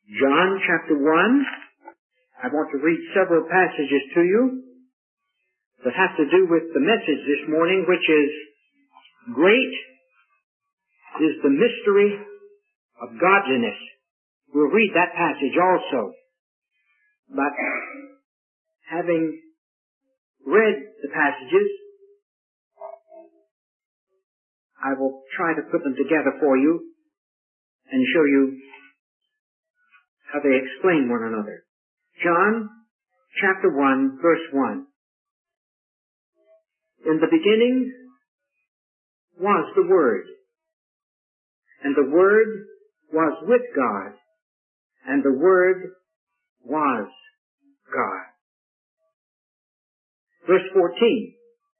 John chapter 1. I want to read several passages to you that have to do with the message this morning, which is, great is the mystery of godliness. We'll read that passage also. But having read the passages, I will try to put them together for you and show you how they explain one another. John chapter 1, verse 1. In the beginning was the Word, and the Word was with God, and the Word was God. Verse 14.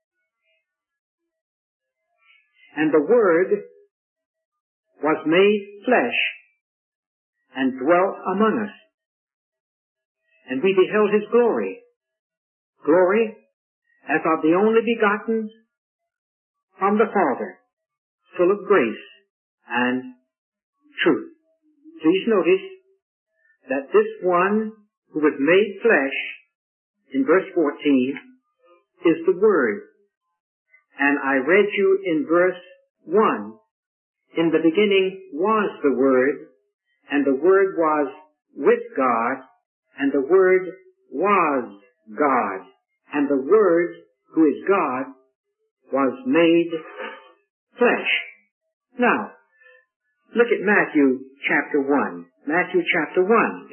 And the Word was made flesh and dwelt among us. And we beheld His glory, glory as of the only begotten from the Father, full of grace and truth. Please notice that this one who was made flesh, in verse 14, is the Word. And I read you in verse 1, in the beginning was the Word, and the Word was with God, and the Word was God, and the Word, who is God, was made flesh. Now, look at Matthew chapter 1. Matthew chapter 1.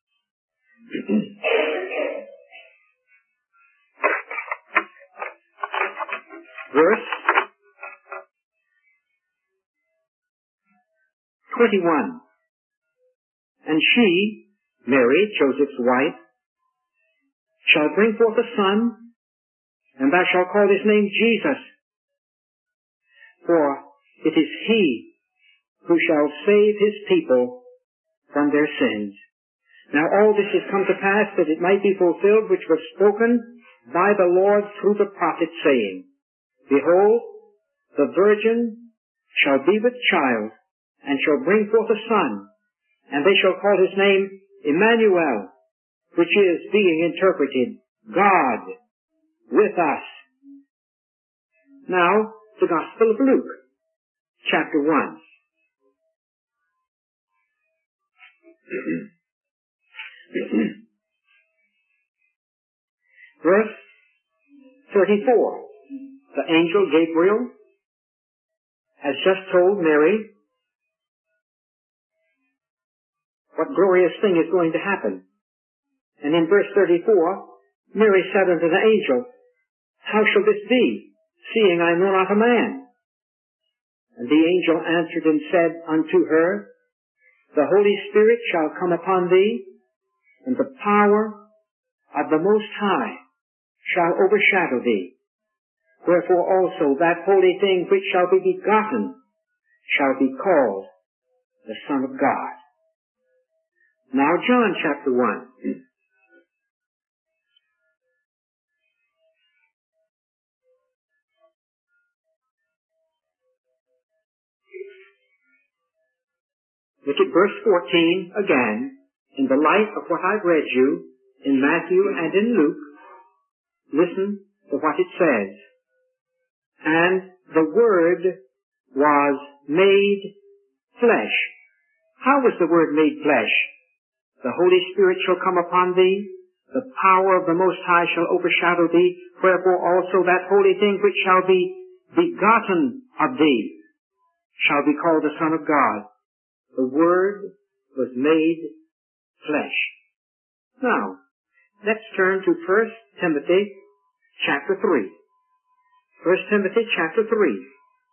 Verse 21. And she, Mary, Joseph's wife, shall bring forth a son, and thou shalt call his name Jesus. For it is he who shall save his people from their sins. Now all this has come to pass that it might be fulfilled which was spoken by the Lord through the prophet, saying, Behold, the virgin shall be with child, and shall bring forth a son, and they shall call his name Emmanuel, which is, being interpreted, God with us. Now, the Gospel of Luke, chapter 1. Verse 34. The angel Gabriel has just told Mary what glorious thing is going to happen. And in verse 34, Mary said unto the angel, How shall this be, seeing I know not a man? And the angel answered and said unto her, The Holy Spirit shall come upon thee, and the power of the Most High shall overshadow thee. Wherefore also that holy thing which shall be begotten shall be called the Son of God. Now John chapter 1. Look at verse 14 again, in the light of what I've read you in Matthew and in Luke. Listen to what it says. And the Word was made flesh. How was the Word made flesh? The Holy Spirit shall come upon thee, the power of the Most High shall overshadow thee, wherefore also that holy thing which shall be begotten of thee shall be called the Son of God. The Word was made flesh. Now, let's turn to 1 Timothy chapter 3. 1 Timothy chapter 3.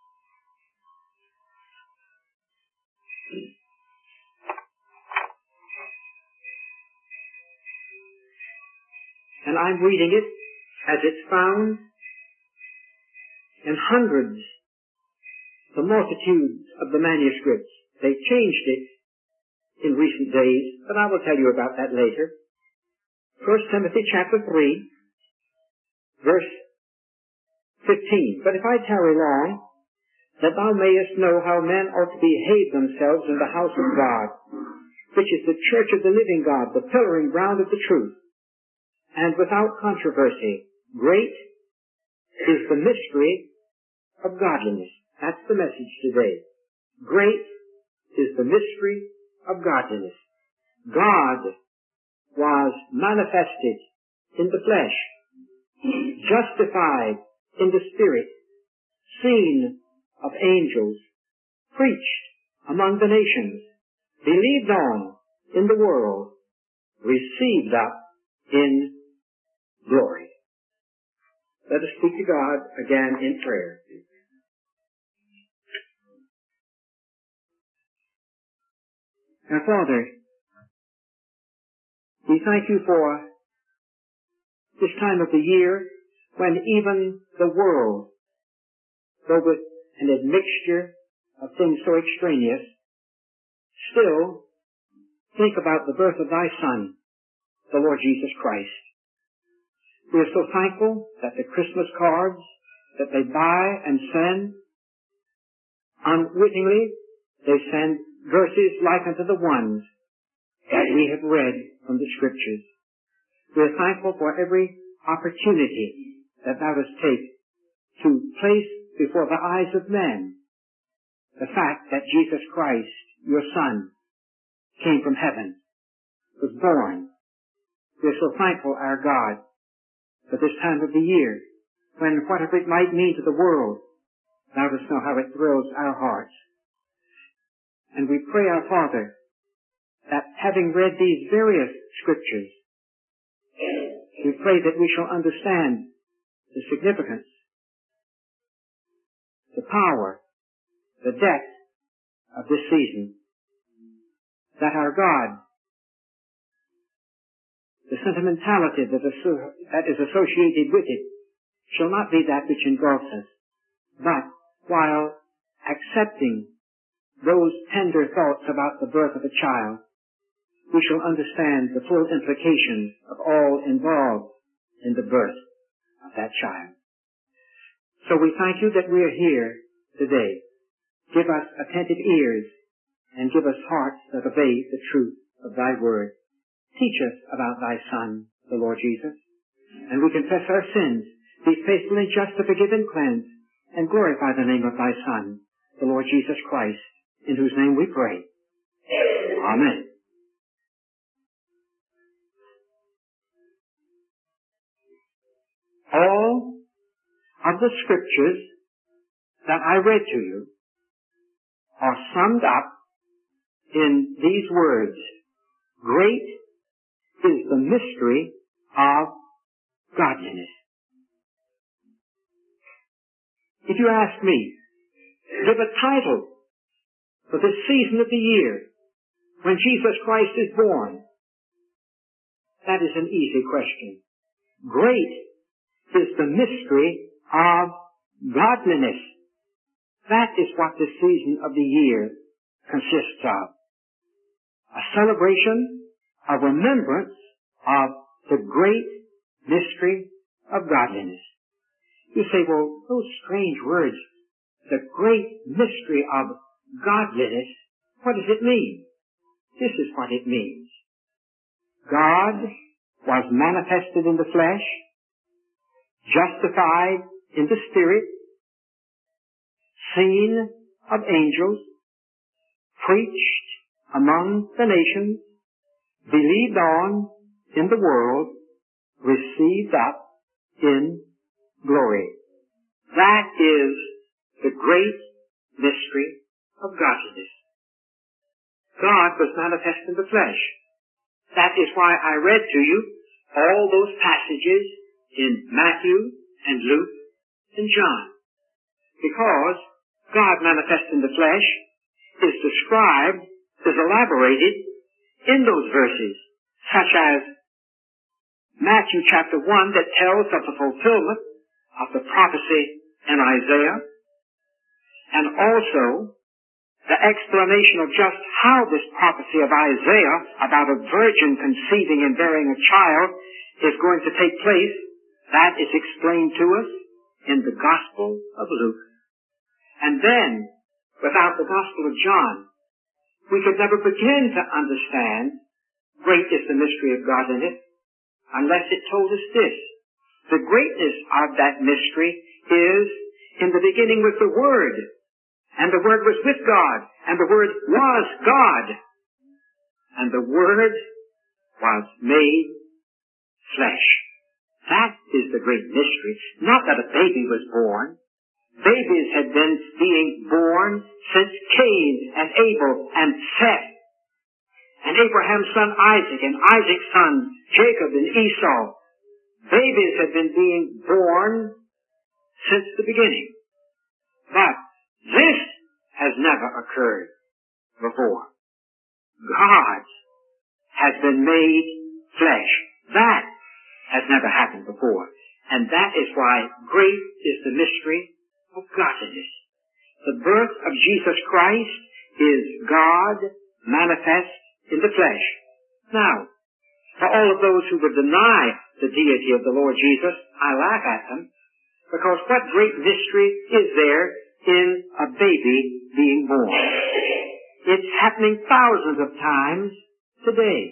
And I'm reading it as it's found in hundreds, the multitudes of the manuscripts. They changed it in recent days, but I will tell you about that later. 1 Timothy chapter 3, verse 15. But if I tarry long, that thou mayest know how men ought to behave themselves in the house of God, which is the church of the living God, the pillar and ground of the truth. And without controversy, great is the mystery of godliness. That's the message today. Great is the mystery of godliness. God was manifested in the flesh, justified in the spirit, seen of angels, preached among the nations, believed on in the world, received up in glory. Let us speak to God again in prayer. Now, Father, we thank you for this time of the year when even the world, though with an admixture of things so extraneous, still think about the birth of thy Son, the Lord Jesus Christ. We are so thankful that the Christmas cards that they buy and send, unwittingly, they send verses like unto the ones that we have read from the Scriptures. We are thankful for every opportunity that thou dost take to place before the eyes of men the fact that Jesus Christ, your Son, came from heaven, was born. We are so thankful, our God, for this time of the year, when whatever it might mean to the world, thou dost know how it thrills our hearts. And we pray, our Father, that having read these various Scriptures, we pray that we shall understand the significance, the power, the depth of this season, that our God, the sentimentality that is associated with it, shall not be that which engulfs us, but while accepting those tender thoughts about the birth of a child, we shall understand the full implications of all involved in the birth of that child. So we thank you that we are here today. Give us attentive ears and give us hearts that obey the truth of thy word. Teach us about thy Son, the Lord Jesus, and we confess our sins. Be faithful and just to forgive and cleanse, and glorify the name of thy Son, the Lord Jesus Christ, in whose name we pray. Amen. All of the Scriptures that I read to you are summed up in these words: great is the mystery of godliness. If you ask me, give a title for this season of the year when Jesus Christ is born, that is an easy question. Great is the mystery of godliness. That is what this season of the year consists of. A celebration, a remembrance of the great mystery of godliness. You say, well, those strange words, the great mystery of godliness, what does it mean? This is what it means. God was manifested in the flesh, justified in the Spirit, seen of angels, preached among the nations, believed on in the world, received up in glory. That is the great mystery of godliness. God was manifest in the flesh. That is why I read to you all those passages in Matthew and Luke and John. Because God manifest in the flesh is described, is elaborated in those verses, such as Matthew chapter 1 that tells of the fulfillment of the prophecy in Isaiah, and also the explanation of just how this prophecy of Isaiah about a virgin conceiving and bearing a child is going to take place. That is explained to us in the Gospel of Luke. And then, without the Gospel of John, we could never begin to understand great is the mystery of godliness unless it told us this. The greatness of that mystery is in the beginning was the Word, and the Word was with God, and the Word was God, and the Word was made flesh. That is the great mystery. Not that a baby was born. Babies had been being born since Cain and Abel and Seth, and Abraham's son Isaac, and Isaac's son Jacob and Esau. Babies had been being born since the beginning. But this has never occurred before. God has been made flesh. That has never happened before. And that is why great is the mystery of godliness. The birth of Jesus Christ is God manifest in the flesh. Now, for all of those who would deny the deity of the Lord Jesus, I laugh at them, because what great mystery is there in a baby being born? It's happening thousands of times today.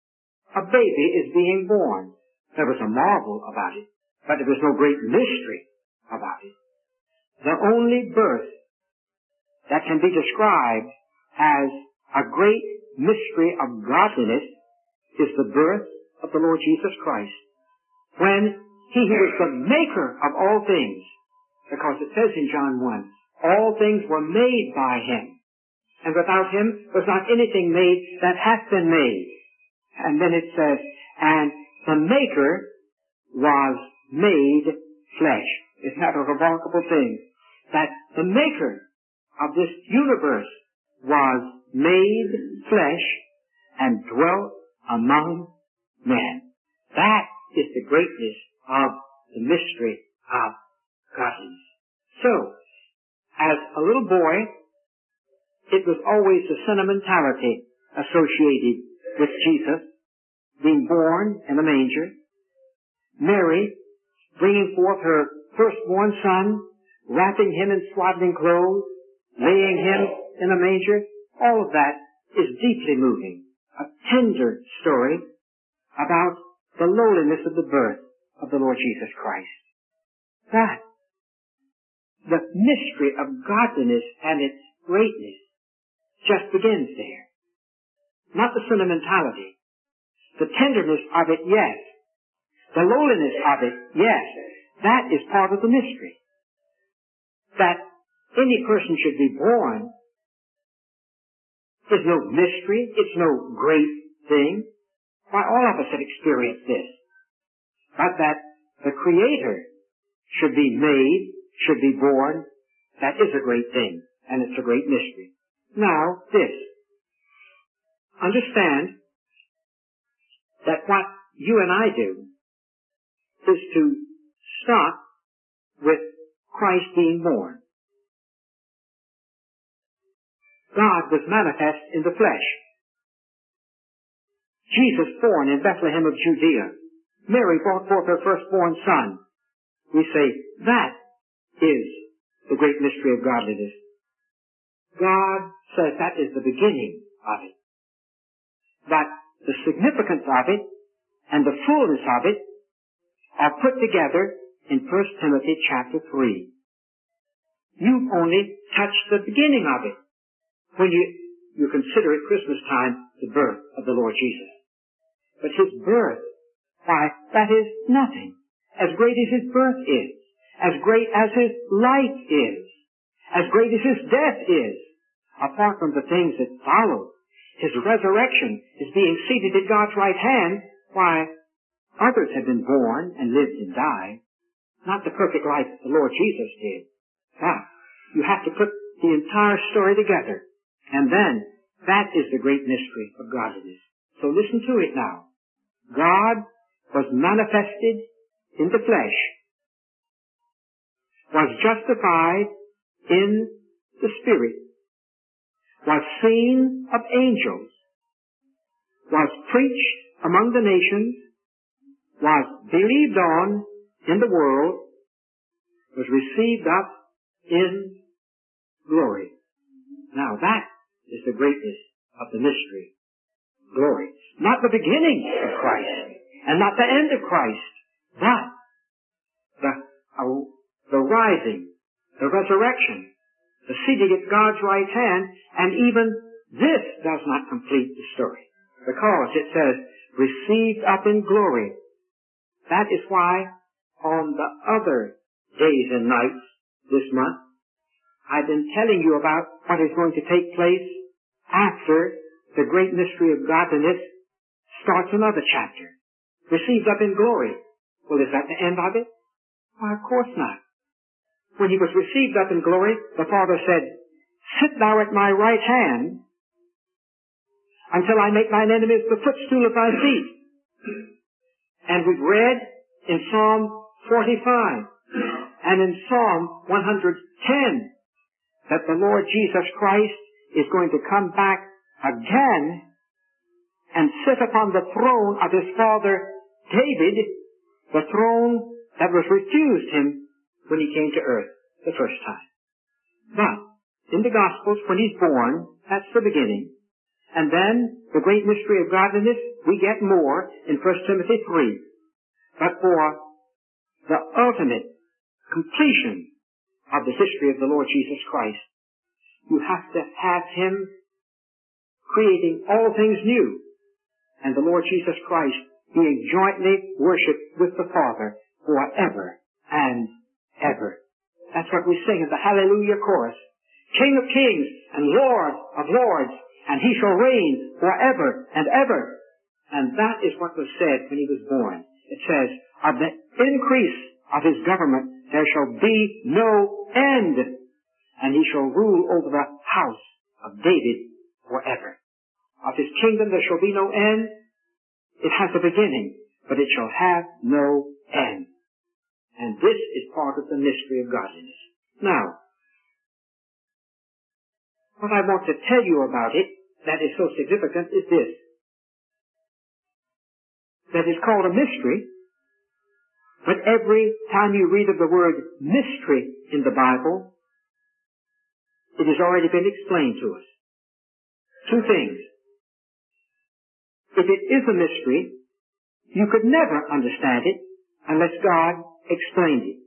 A baby is being born. There was a marvel about it, but there was no great mystery about it. The only birth that can be described as a great mystery of godliness is the birth of the Lord Jesus Christ. When He who is the maker of all things, because it says in John 1, all things were made by Him, and without Him was not anything made that hath been made. And then it says, and the Maker was made flesh. Isn't that a remarkable thing? That the Maker of this universe was made flesh and dwelt among men. That is the greatness of the mystery of godliness. So, as a little boy, it was always the sentimentality associated with Jesus being born in a manger, Mary bringing forth her firstborn son, wrapping him in swaddling clothes, laying him in a manger. All of that is deeply moving. A tender story about the lowliness of the birth of the Lord Jesus Christ. That, the mystery of godliness and its greatness just begins there. Not the sentimentality. The tenderness of it, yes. The lowliness of it, yes. That is part of the mystery. That any person should be born is no mystery. It's no great thing. Why, all of us have experienced this. But that the Creator should be made, should be born, that is a great thing. And it's a great mystery. Now, this. Understand that what you and I do is to stop with Christ being born. God was manifest in the flesh. Jesus born in Bethlehem of Judea. Mary brought forth her firstborn son. We say, that is the great mystery of godliness. God says that is the beginning of it. But the significance of it and the fullness of it are put together in 1 Timothy chapter 3. You've only touched the beginning of it when you consider at Christmas time the birth of the Lord Jesus. But His birth, why, that is nothing. As great as His birth is, as great as His life is, as great as His death is, apart from the things that follow, His resurrection is being seated at God's right hand. Why, others have been born and lived and died, not the perfect life that the Lord Jesus did. But you have to put the entire story together, and then that is the great mystery of godliness. So listen to it now. God was manifested in the flesh, was justified in the Spirit, was seen of angels, was preached among the nations, was believed on in the world, was received up in glory. Now that is the greatness of the mystery. Glory. Not the beginning of Christ, and not the end of Christ, but the rising, the resurrection, the seating at God's right hand, and even this does not complete the story, because it says, received up in glory. That is why on the other days and nights this month, I've been telling you about what is going to take place after the great mystery of godliness starts another chapter. Received up in glory. Well, is that the end of it? Why, of course not. When he was received up in glory, the Father said, sit thou at my right hand until I make thine enemies the footstool of thy feet. And we've read in Psalm 45 and in Psalm 110 that the Lord Jesus Christ is going to come back again and sit upon the throne of his father David, the throne that was refused him when he came to earth the first time. But in the Gospels, when he's born, that's the beginning. And then the great mystery of godliness, we get more in 1 Timothy 3. But for the ultimate completion of the history of the Lord Jesus Christ, you have to have him creating all things new, and the Lord Jesus Christ being jointly worshipped with the Father forever and ever. That's what we sing in the Hallelujah chorus. King of kings and Lord of lords, and he shall reign forever and ever. And that is what was said when he was born. It says, of the increase of his government there shall be no end, and he shall rule over the house of David forever. Of his kingdom there shall be no end. It has a beginning, but it shall have no end. And this is part of the mystery of godliness. Now, what I want to tell you about it that is so significant is this. That is called a mystery, but every time you read of the word mystery in the Bible, it has already been explained to us. Two things. If it is a mystery, you could never understand it unless God explained it.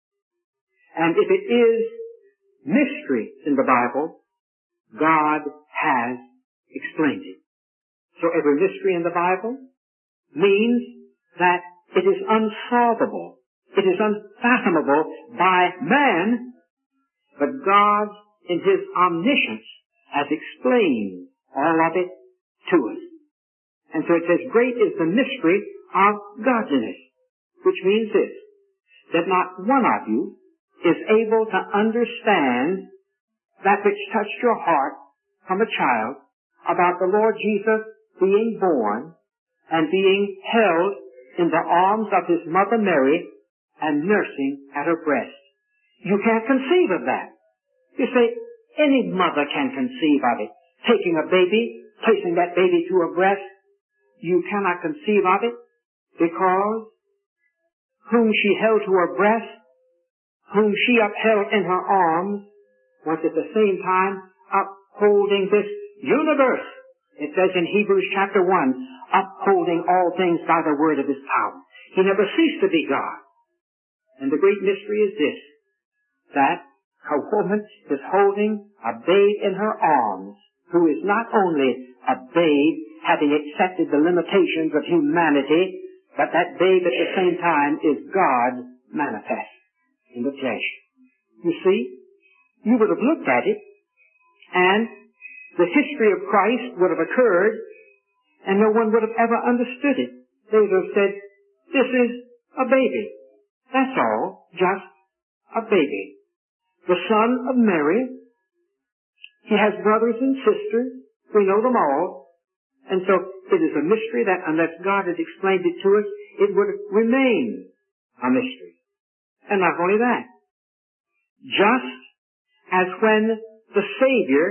And if it is mystery in the Bible, God has explained it. So every mystery in the Bible means that it is unsolvable. It is unfathomable by man, but God, in his omniscience, has explained all of it to us. And so it says, great is the mystery of godliness, which means this, that not one of you is able to understand that which touched your heart from a child about the Lord Jesus being born and being held in the arms of his mother Mary and nursing at her breast. You can't conceive of that. You say, any mother can conceive of it. Taking a baby, placing that baby to her breast, you cannot conceive of it because whom she held to her breast, whom she upheld in her arms, was at the same time upholding this universe. It says in Hebrews chapter 1, upholding all things by the word of his power. He never ceased to be God. And the great mystery is this, that a woman is holding a babe in her arms who is not only a babe having accepted the limitations of humanity, but that babe at the same time is God manifest in the flesh. You see, you would have looked at it, and the history of Christ would have occurred, and no one would have ever understood it. They would have said, this is a baby. That's all, just a baby. The son of Mary. He has brothers and sisters. We know them all. And so it is a mystery that unless God had explained it to us, it would remain a mystery. And not only that, just as when the Savior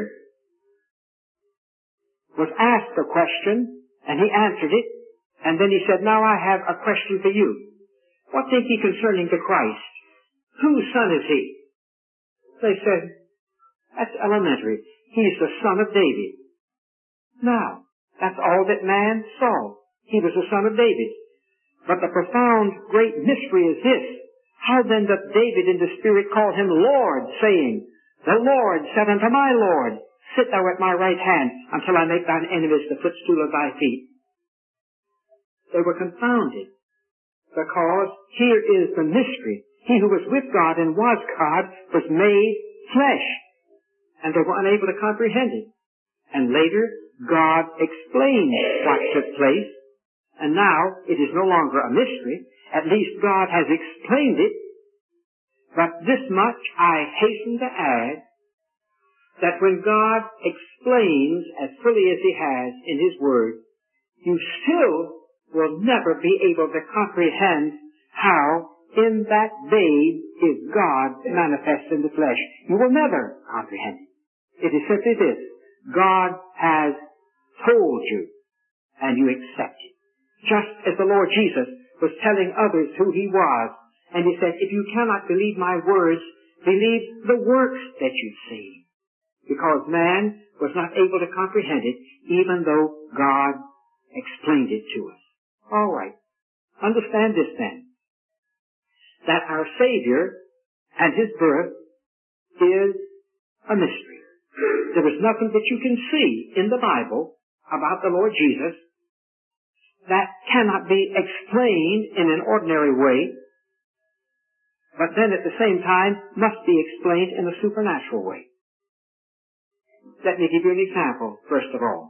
was asked a question and he answered it, and then he said, now I have a question for you. What think ye concerning the Christ? Whose son is he? They said, that's elementary. He's the son of David. Now, that's all that man saw. He was the son of David. But the profound, great mystery is this. How then doth David in the Spirit call him Lord, saying, The Lord said unto my Lord, Sit thou at my right hand, until I make thine enemies the footstool of thy feet. They were confounded, because here is the mystery. He who was with God and was God was made flesh, and they were unable to comprehend it. And later, God explained what took place, and now it is no longer a mystery. At least God has explained it. But this much I hasten to add, that when God explains as fully as He has in His Word, you still will never be able to comprehend how in that babe is God manifest in the flesh. You will never comprehend it. It is simply this. God has told you, and you accept it. Just as the Lord Jesus was telling others who He was, and He said, if you cannot believe my words, believe the works that you see. Because man was not able to comprehend it, even though God explained it to us. All right. Understand this then, that our Savior and His birth is a mystery. There is nothing that you can see in the Bible about the Lord Jesus that cannot be explained in an ordinary way, but then at the same time must be explained in a supernatural way. Let me give you an example, first of all.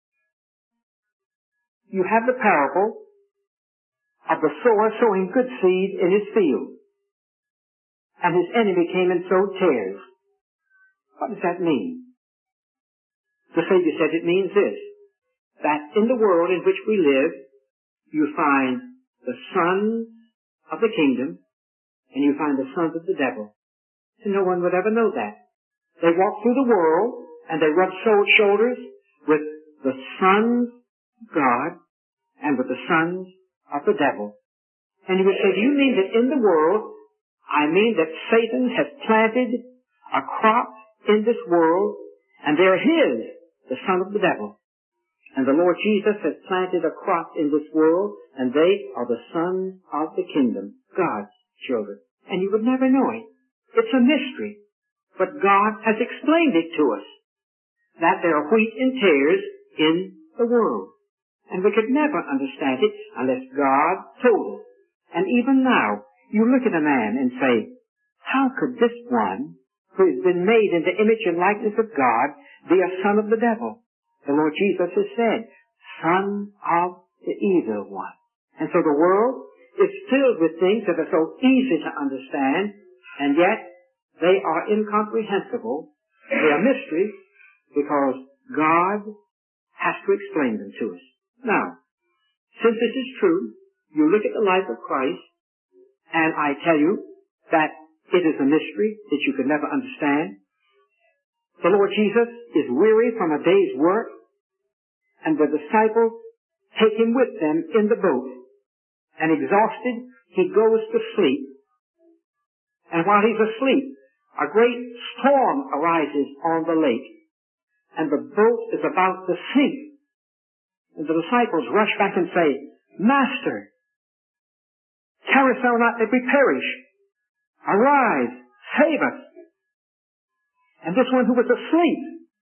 You have the parable of the sower sowing good seed in his field, and his enemy came and sowed tares. What does that mean? The Savior said it means this, that in the world in which we live, you find the sons of the kingdom, and you find the sons of the devil. And no one would ever know that. They walk through the world, and they rub shoulders with the sons of God and with the sons of the devil. And you would say, do you mean that in the world, I mean that Satan has planted a crop in this world, and they're his, the son of the devil. And the Lord Jesus has planted a crop in this world, and they are the sons of the kingdom, God's children. And you would never know it. It's a mystery. But God has explained it to us, that there are wheat and tares in the world. And we could never understand it unless God told us. And even now, you look at a man and say, how could this one, who has been made in the image and likeness of God, be a son of the devil? The Lord Jesus has said, son of the evil one. And so the world is filled with things that are so easy to understand, and yet they are incomprehensible. They are mysteries because God has to explain them to us. Now, since this is true, you look at the life of Christ, and I tell you that it is a mystery that you could never understand. The Lord Jesus is weary from a day's work, and the disciples take Him with them in the boat. And exhausted, He goes to sleep. And while He's asleep, a great storm arises on the lake, and the boat is about to sink. And the disciples rush back and say, Master, carest thou not that we perish? Arise, save us. And this one who was asleep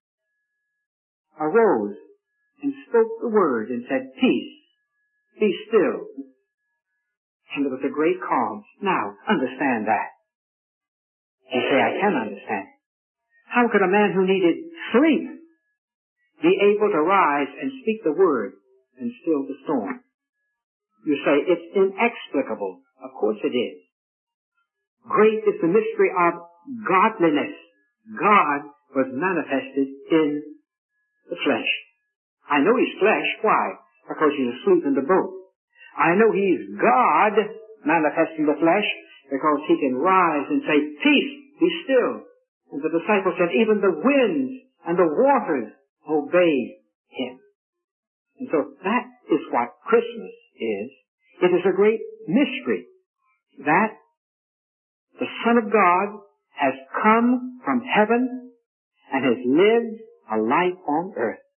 arose and spoke the word and said, Peace, be still. And there was a great calm. Now, understand that. You say, I can understand. How could a man who needed sleep be able to rise and speak the word and still the storm? You say, it's inexplicable. Of course it is. Great is the mystery of godliness. God was manifested in the flesh. I know He's flesh. Why? Because He's asleep in the boat. I know He's God manifest in the flesh because He can rise and say, Peace, be still. And the disciples said, even the winds and the waters obey Him. And so that is what Christmas is. It is a great mystery that the Son of God has come from heaven and has lived a life on earth.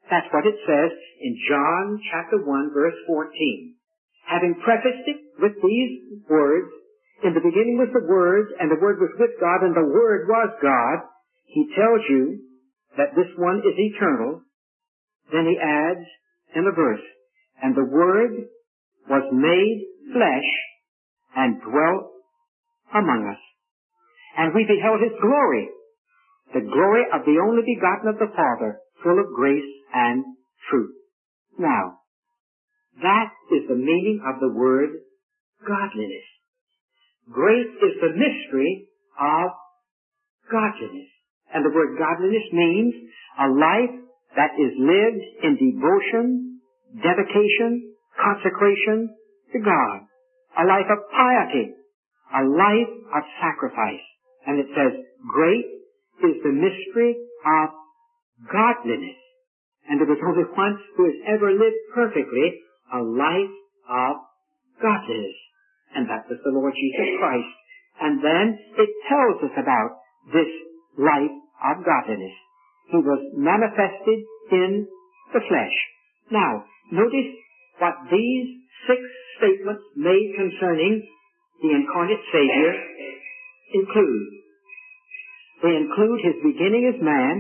That's what it says in John chapter 1 verse 14. Having prefaced it with these words, in the beginning was the Word, and the Word was with God, and the Word was God, he tells you that this one is eternal. Then he adds in the verse, and the Word was made flesh and dwelt among us. And we beheld his glory, the glory of the only begotten of the Father, full of grace and truth. Now, that is the meaning of the word godliness. Great is the mystery of godliness. And the word godliness means a life that is lived in devotion, dedication, consecration to God. A life of piety. A life of sacrifice. And it says, great is the mystery of godliness. And there was only one who has ever lived perfectly a life of godliness. And that was the Lord Jesus Christ. And then it tells us about this life of godliness. He was manifested in the flesh. Now, notice what these 6 statements made concerning the incarnate Savior include. They include his beginning as man,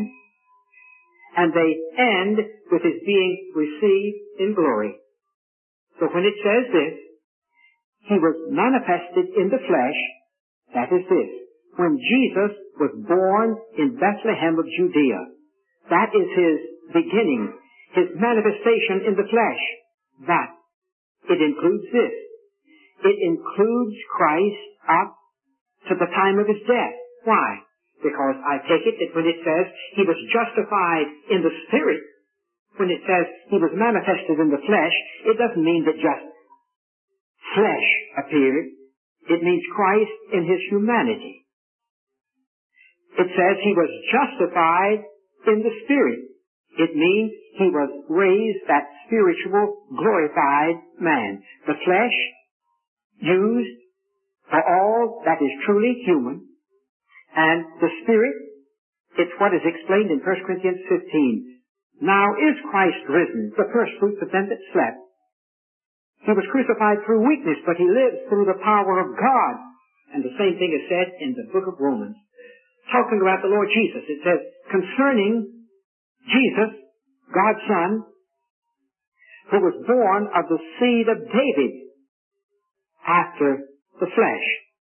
and they end with his being received in glory. So when it says this, he was manifested in the flesh, that is this. When Jesus was born in Bethlehem of Judea, that is his beginning, his manifestation in the flesh. But it includes this. It includes Christ up to the time of his death. Why? Because I take it that when it says he was justified in the Spirit, when it says he was manifested in the flesh, it doesn't mean that just flesh appeared. It means Christ in his humanity. It says he was justified in the Spirit. It means he was raised that spiritual, glorified man. The flesh used for all that is truly human, and the Spirit, it's what is explained in 1 Corinthians 15. Now is Christ risen, the first fruits of them that slept. He was crucified through weakness, but he lives through the power of God. And the same thing is said in the book of Romans. Talking about the Lord Jesus, it says, concerning Jesus, God's Son, who was born of the seed of David after the flesh,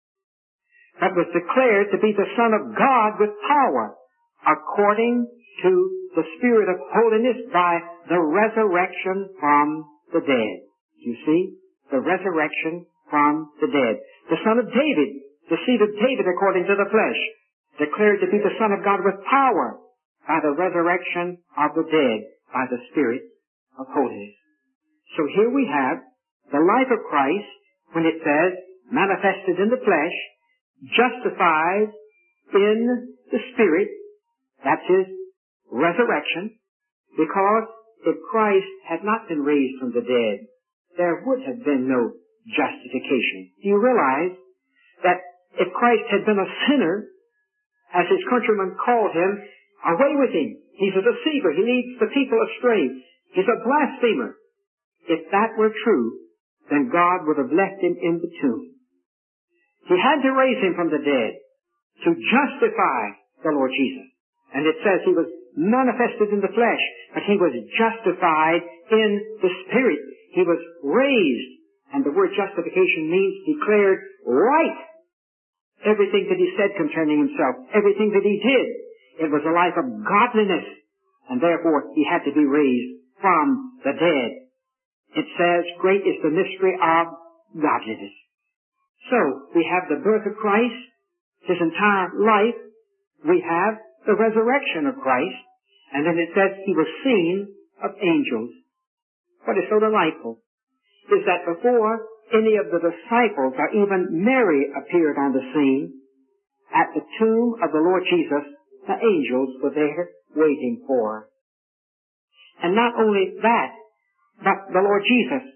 but was declared to be the Son of God with power, according to the Spirit of holiness by the resurrection from the dead. You see? The resurrection from the dead. The Son of David, the seed of David according to the flesh, declared to be the Son of God with power by the resurrection of the dead, by the Spirit of holiness. So here we have the life of Christ, when it says, manifested in the flesh, justified in the Spirit, that's his resurrection, because if Christ had not been raised from the dead, there would have been no justification. Do you realize that if Christ had been a sinner, as his countrymen called him, away with him. He's a deceiver. He leads the people astray. He's a blasphemer. If that were true, then God would have left him in the tomb. He had to raise him from the dead to justify the Lord Jesus. And it says he was manifested in the flesh, but he was justified in the Spirit. He was raised, and the word justification means declared right. Everything that he said concerning himself, everything that he did, it was a life of godliness, and therefore he had to be raised from the dead. It says, great is the mystery of godliness. So, we have the birth of Christ, his entire life. We have the resurrection of Christ, and then it says he was seen of angels. What is so delightful is that before any of the disciples or even Mary appeared on the scene, at the tomb of the Lord Jesus, the angels were there waiting for her. And not only that, but the Lord Jesus,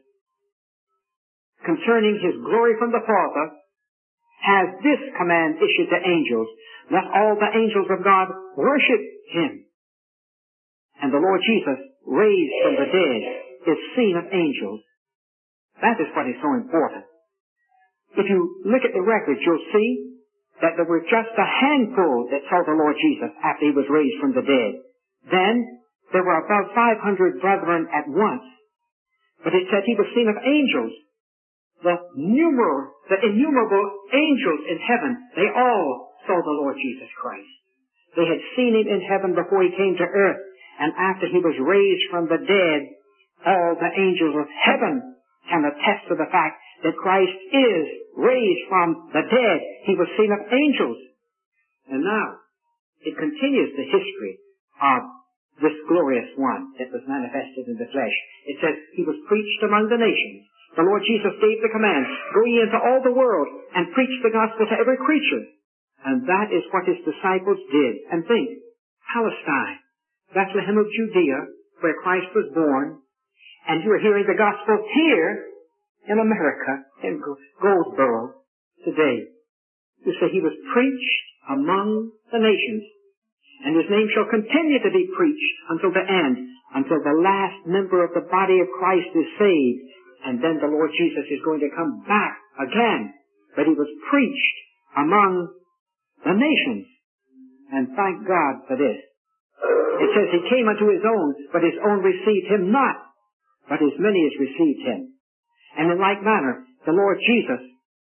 concerning his glory from the Father, has this command issued to angels: let all the angels of God worship him. And the Lord Jesus raised from the dead is seen of angels. That is what is so important. If you look at the records, you'll see that there were just a handful that saw the Lord Jesus after he was raised from the dead. Then there were about 500 brethren at once. But it said he was seen of angels. The innumerable angels in heaven, they all saw the Lord Jesus Christ. They had seen him in heaven before he came to earth, and after he was raised from the dead, all the angels of heaven can attest to the fact that Christ is raised from the dead. He was seen of angels. And now, it continues the history of this glorious one that was manifested in the flesh. It says, he was preached among the nations. The Lord Jesus gave the command, go ye into all the world and preach the gospel to every creature. And that is what his disciples did. And think, Palestine, Bethlehem of Judea, where Christ was born, and you are hearing the gospel here in America, in Goldsboro, today. You say he was preached among the nations, and his name shall continue to be preached until the end, until the last member of the body of Christ is saved, and then the Lord Jesus is going to come back again. But he was preached among the nations, and thank God for this. It says he came unto his own, but his own received him not, but as many as received him. And in like manner, the Lord Jesus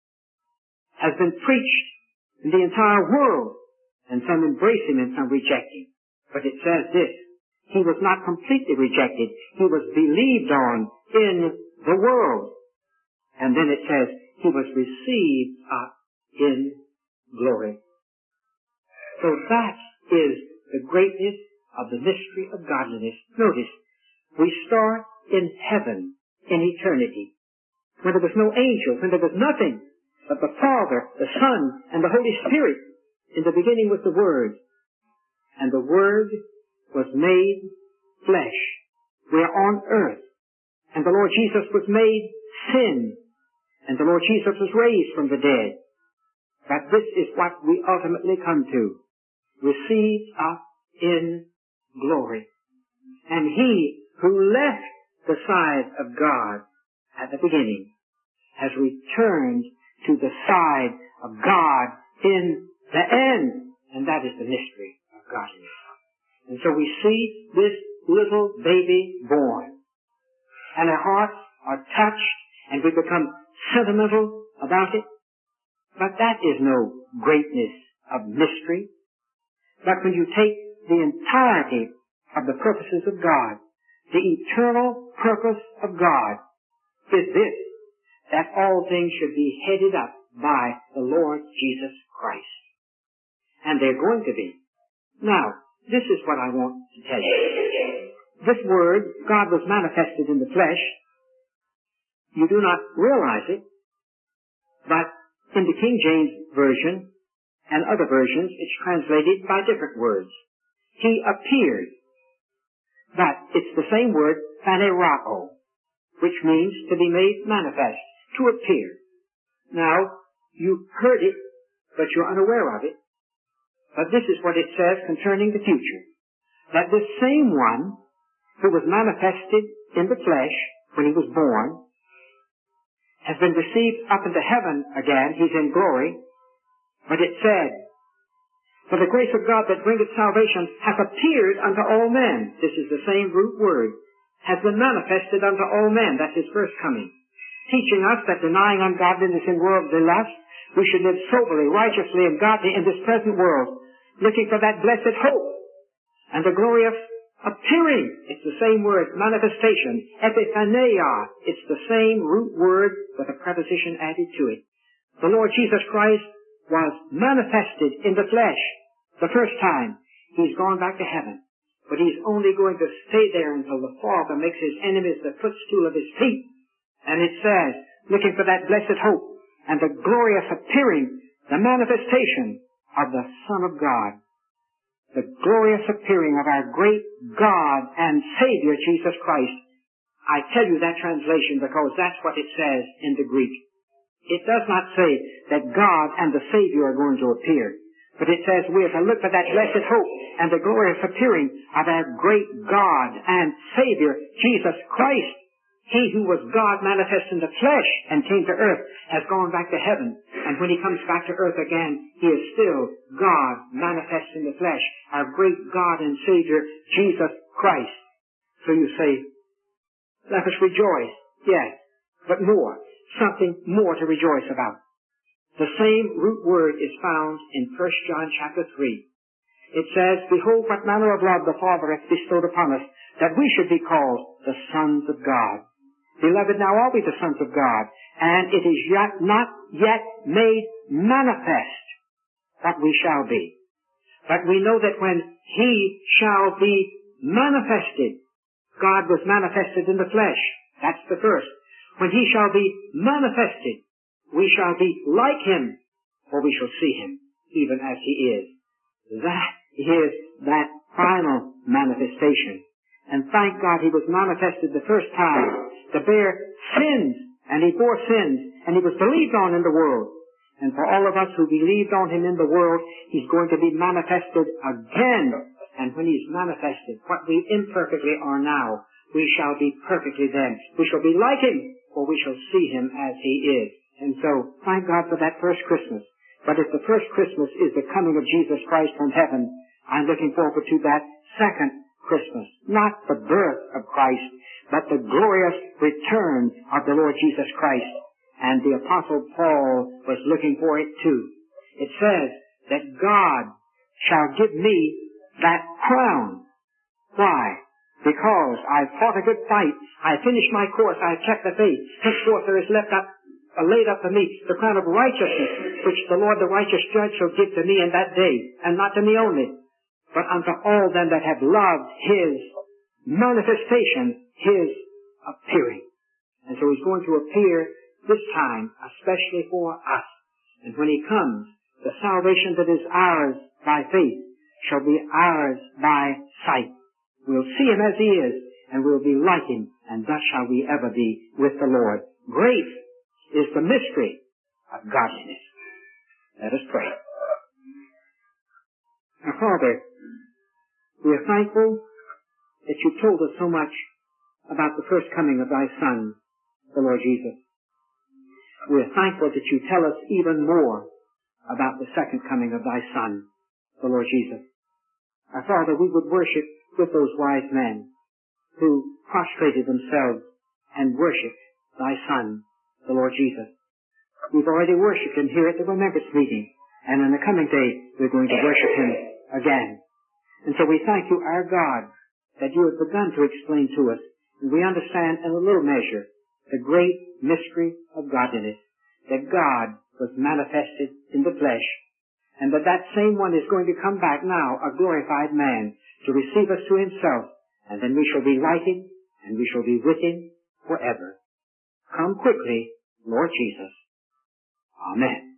has been preached in the entire world, and some embrace him and some reject him. But it says this, he was not completely rejected. He was believed on in the world. And then it says, he was received up in glory. So that is the greatness of the mystery of godliness. Notice, we start in heaven, in eternity, when there was no angel, when there was nothing but the Father, the Son, and the Holy Spirit. In the beginning was the Word, and the Word was made flesh. We are on earth, and the Lord Jesus was made sin, and the Lord Jesus was raised from the dead. But this is what we ultimately come to, received up in glory. And he who left the side of God at the beginning has returned to the side of God in the end. And that is the mystery of godliness. And so we see this little baby born, and our hearts are touched, and we become sentimental about it. But that is no greatness of mystery. But when you take the entirety of the purposes of God, the eternal purpose of God is this, that all things should be headed up by the Lord Jesus Christ. And they're going to be. Now, this is what I want to tell you. This word, God was manifested in the flesh. You do not realize it, but in the King James Version and other versions, it's translated by different words. He appeared. But it's the same word, phanerao, which means to be made manifest, to appear. Now, you heard it, but you're unaware of it. But this is what it says concerning the future. That this same one who was manifested in the flesh when he was born has been received up into heaven again. He's in glory. But it said, for the grace of God that bringeth salvation hath appeared unto all men. This is the same root word. Has been manifested unto all men. That's his first coming. Teaching us that denying ungodliness and worldly lust, we should live soberly, righteously, and godly in this present world, looking for that blessed hope and the glorious appearing. It's the same word, manifestation, epiphaneia. It's the same root word with a preposition added to it. The Lord Jesus Christ was manifested in the flesh the first time. He's gone back to heaven, but he's only going to stay there until the Father makes his enemies the footstool of his feet. And it says, looking for that blessed hope and the glorious appearing, the manifestation of the Son of God, the glorious appearing of our great God and Savior, Jesus Christ. I tell you that translation because that's what it says in the Greek. It does not say that God and the Savior are going to appear, But it says we are to look for that blessed hope and the glorious appearing of our great God and Savior, Jesus Christ. He who was God manifest in the flesh and came to earth has gone back to heaven. And when he comes back to earth again, he is still God manifest in the flesh, our great God and Savior, Jesus Christ. So you say, let us rejoice. Yes, but more. Something more to rejoice about. The same root word is found in 1 John chapter 3. It says, behold what manner of love the Father hath bestowed upon us, that we should be called the sons of God. Beloved, now are we the sons of God, and it is not yet made manifest what we shall be. But we know that when he shall be manifested, God was manifested in the flesh. That's the first. When he shall be manifested, we shall be like him, for we shall see him, even as he is. That is that final manifestation. And thank God he was manifested the first time to bear sins, and he bore sins, and he was believed on in the world. And for all of us who believed on him in the world, he's going to be manifested again. And when he's manifested, what we imperfectly are now, we shall be perfectly then. We shall be like him, for we shall see him as he is. And so, thank God for that first Christmas. But if the first Christmas is the coming of Jesus Christ from heaven, I'm looking forward to that second Christmas. Not the birth of Christ, but the glorious return of the Lord Jesus Christ. And the Apostle Paul was looking for it too. It says that God shall give me that crown. Why? Because I've fought a good fight. I've finished my course. I've kept the faith. Henceforth there is laid up for me the crown of righteousness, which the Lord the righteous judge shall give to me in that day, and not to me only, but unto all them that have loved his manifestation, his appearing. And so he's going to appear this time, especially for us. And when he comes, the salvation that is ours by faith shall be ours by sight. We'll see him as he is, and we'll be like him, and thus shall we ever be with the Lord. Great is the mystery of godliness. Let us pray. Now, Father, we are thankful that you told us so much about the first coming of thy Son, the Lord Jesus. We are thankful that you tell us even more about the second coming of thy Son, the Lord Jesus. Our Father, we would worship with those wise men who prostrated themselves and worshiped thy Son, the Lord Jesus. We've already worshipped him here at the Remembrance meeting, and in the coming day we're going to worship him again. And so we thank you, our God, that you have begun to explain to us, and we understand in a little measure, the great mystery of godliness, that God was manifested in the flesh, and that that same one is going to come back now, a glorified man, to receive us to himself, and then we shall be like him, and we shall be with him forever. Come quickly, Lord Jesus. Amen.